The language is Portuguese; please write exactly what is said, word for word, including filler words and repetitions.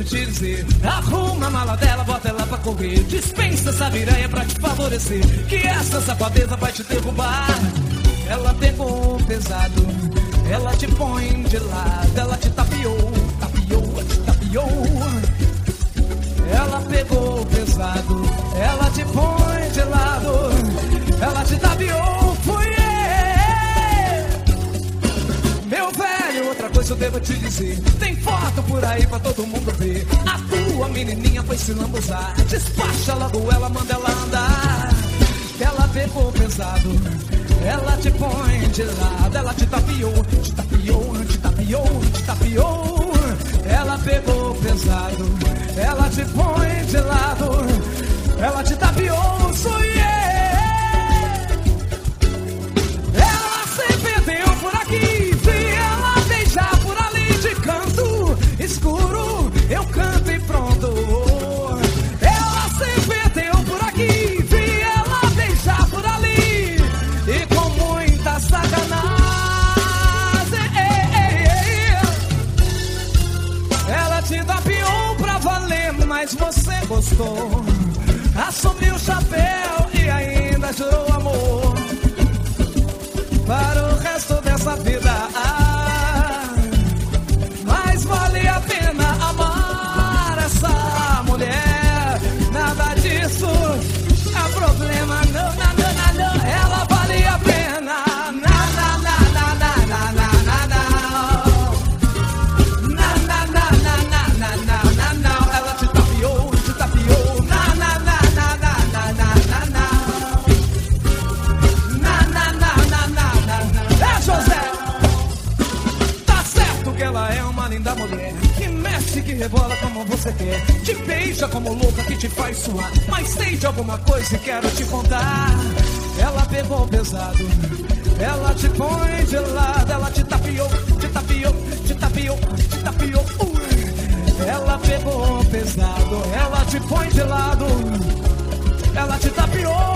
te dizer. Arruma a mala dela, bota ela pra correr. Dispensa essa viranha pra te favorecer, que essa safadeza vai te derrubar. Ela pegou pesado, ela te põe de lado, ela te tapiou, tapiou, te tapiou. Ela pegou pesado, ela te põe de lado, ela te tapiou, fui eu. Meu velho, outra coisa eu devo te dizer, tem foto por aí pra todo mundo ver. A tua menininha foi se lambuzar, despacha logo ela, manda ela andar. Ela pegou pesado, ela te põe de lado, ela te tapiou, te tapiou, te tapiou, te tapiou. Ela pegou pesado, ela te põe de lado, ela te tapiou, sou eu. Ela sempre deu por aqui, vi ela beijar por ali de canto escuro, eu canto e pronto. Ela sempre deu por aqui, vi ela beijar por ali e com muita sacanagem. Ela te tapiou pra valer, mas você gostou. Assumiu o chapéu e ainda jurou amor para o resto dessa vida. Ah, mas vale a pena amar essa mulher. Nada disso é problema, não, não, não, não, não. Ela vale a pena. Na, na, na, na, na, na, na, na, na. Na, na, na, na, na, na, na, na, na. Ela te tapiou, te tapiou. Na, na, na, na, na, na, na, na, na. Na, na, na, na, na, na, na. É, José, tá certo que ela é uma linda mulher, que mexe, que rebola como você quer, te beija como louca, que te faz suar. Mas sei de alguma coisa e quero te contar. Ela pegou pesado, ela te põe de lado, ela te tapiou, te tapiou, te tapiou, te tapiou. Uh. Ela pegou pesado, ela te põe de lado, ela te tapiou.